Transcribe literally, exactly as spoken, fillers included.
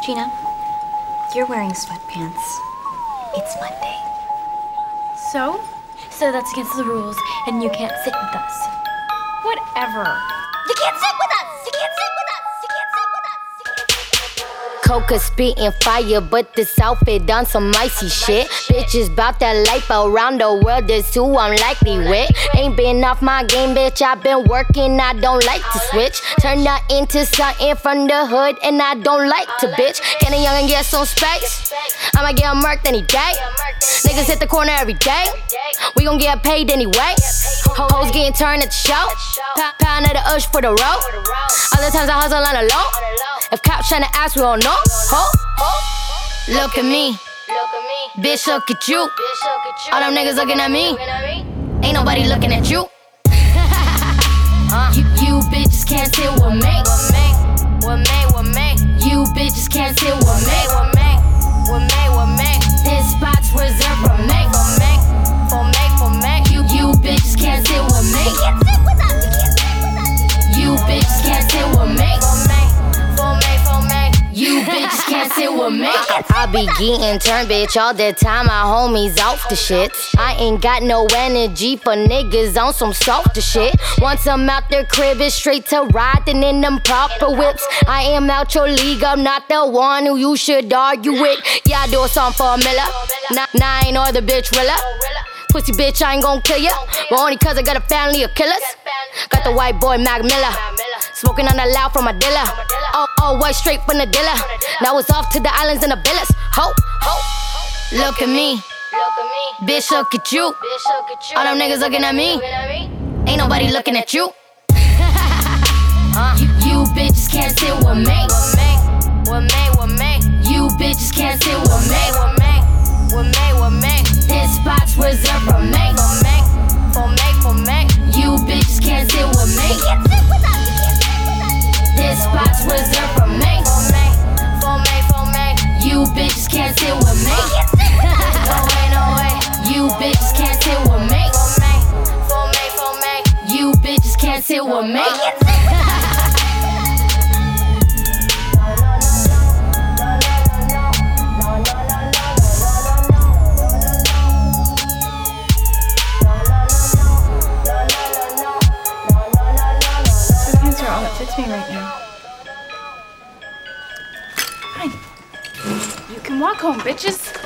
Gina, you're wearing sweatpants. It's Monday. So? So that's against the rules, and you can't sit with us. Whatever. You can't sit with us! You can't sit with us! You can't sit with us! You can't sit with us! Coca spitting fire, but this outfit done some icy shit. Bitches bout that life around the world, this who I'm likely with. Ain't been off my game, bitch, I been working, I don't like to switch. Turn that into something from the hood, and I don't like to bitch. Can a youngin' get some space? I'ma get murked any day. Niggas hit the corner every day. We gon' get paid anyway. Hoes getting turned at the show. Pound of the ush for the road. Other times I hustle on the low. If cops tryna ask, we don't know. Ho, ho. Look at me. Bitch, look at you. All them niggas looking at me. Ain't nobody looking at you. you, you bitches can't sit with me. With me, with me. You bitches can't sit with me. With me, with me, with me. This spot's reserved for me. For me, for me, for me. You, you bitches can't sit with me. You bitches can't sit with me. For me, for me. You bitches can't sit with me. I be getting turned, bitch, all the time. My homies off the shit. I ain't got no energy for niggas on some softer shit. Once I'm out their crib, it's straight to riding in them proper whips. I am out your league, I'm not the one who you should argue with. Yeah, I do a song for a Miller. Nah, nah, I ain't no other bitch Rilla. Pussy bitch, I ain't gon' kill ya. But only cause I got a family of killers. Got the white boy Mac Miller. Smoking on the loud from my dealer. All, all white straight from the dealer. Now it's off to the islands and the villas. Ho, ho. Look at me. Bitch, look at you. All them niggas looking at me. Ain't nobody looking at you. you, you bitches can't sit with me. With me, with me. You bitches can't sit with me. With me, with me. This spot's reserved for me. For me, for me, for me. You bitches can't sit with me. This spot's reserved for me. For me, for me, for me. You bitches can't sit with me. No way, no way. You bitches can't sit with me. For me, for me, for me. You bitches can't sit with me. All that fits me right now. Fine. You can walk home, bitches.